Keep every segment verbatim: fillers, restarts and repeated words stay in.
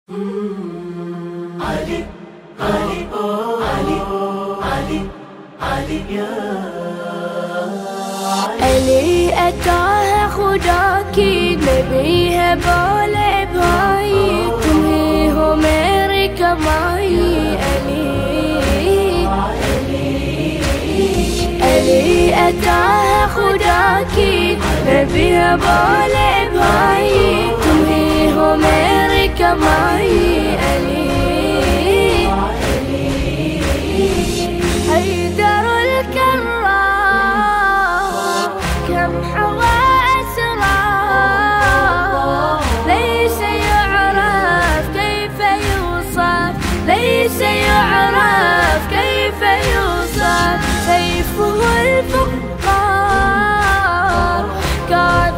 علي علي علي علي علي يا علی अता है खुदा की नबी है बोले भाई तुम्हें हो मेरी कमाई अली अली अता है खुदा की नबी है बोले भाई तुम्हें हो मेरी कमाई अली हैदर الكرار كم حوى أسرار ليس يعرف كيف يوصف ليس يعرف كيف يوصف سيفه الفقار كاد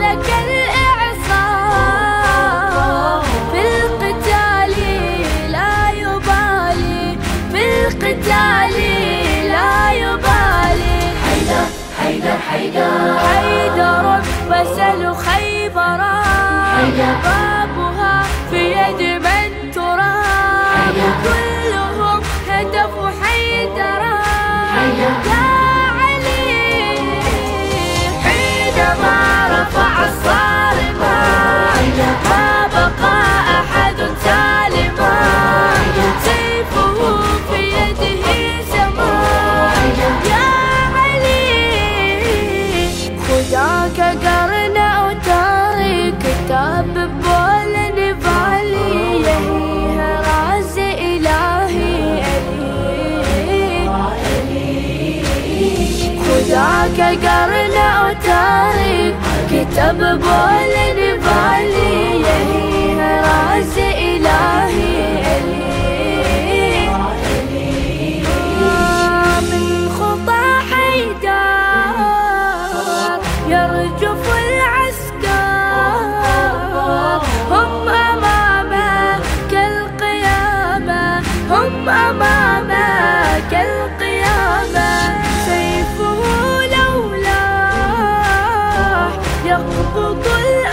كالإعصار في القتال لا يبالي في القتال لا يبالي حيدر حيدر حيدر حيدر وسل خيبرا بابها في يد من ترى كلهم هدف حيدرا يا علي حينما رفع الصارمة ما بقى أحد سالما سيفه في يده سماء يا خداك قرن أوتاري كتاب بول نفالي يهي راز إلهي ألي خداك قرن أوتاري كتاب بول نفالي يهي راز إلهي ألي من خطى حيدر يرجف العسكر هم أمامه كالقيامة هم أمامه كالقيامة سيفه لولاح يقبض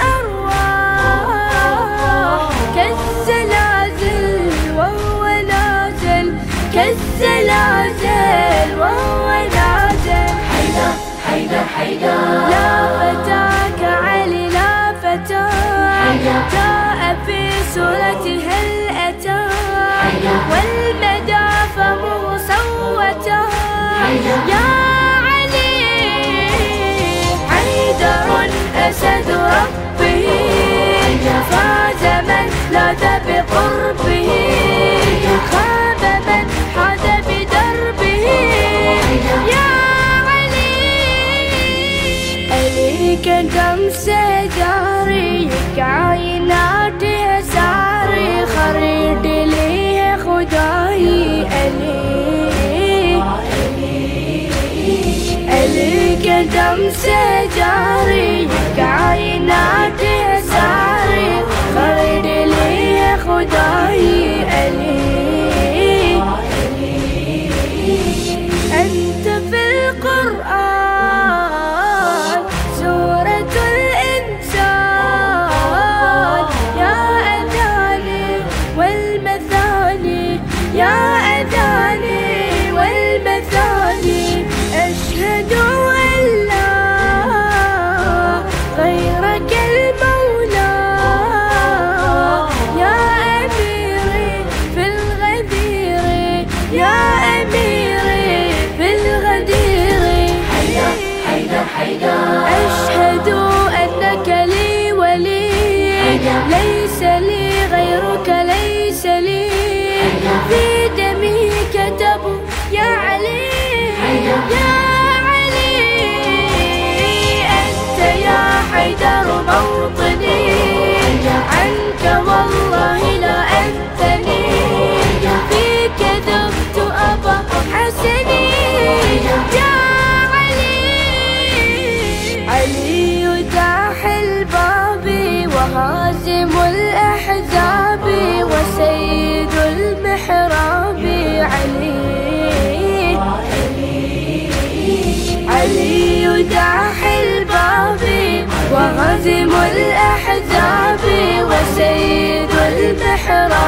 الأرواح كالزلازل وهو نازل كالزلازل وهو نازل حيدر حيدر حيدر لا فتاك علي لا فتاك جاء في سورة هل أتى والمدى فمه سوتا يا علي حيدر أسد ربه فاز من لاذ بقربه خاب من حاد بدربه يا كدم سجاري كائنات ساري خريد لي خداي ألي ألي كدم سجاري كائنات ساري خريد لي خداي ألي أنت في القرآن سورة الإنسان يا أذاني والمثاني يا أذاني والمثاني أشهد أن لا غيرك المولى يا أميري في الغدير يا أميري في الغدير حيدر حيدر أشهد أنك لي ولي ليس لي غيرك ليس لي في دمي كتب يا علي يا علي أنت يا حيدر موطني عنك والله لا أنتني فيك ذبت أبا حسني يا علي داح الباب وهازم الأحزاب وسيد المحراب علي علي داح الباب وهازم الأحزاب وسيد المحراب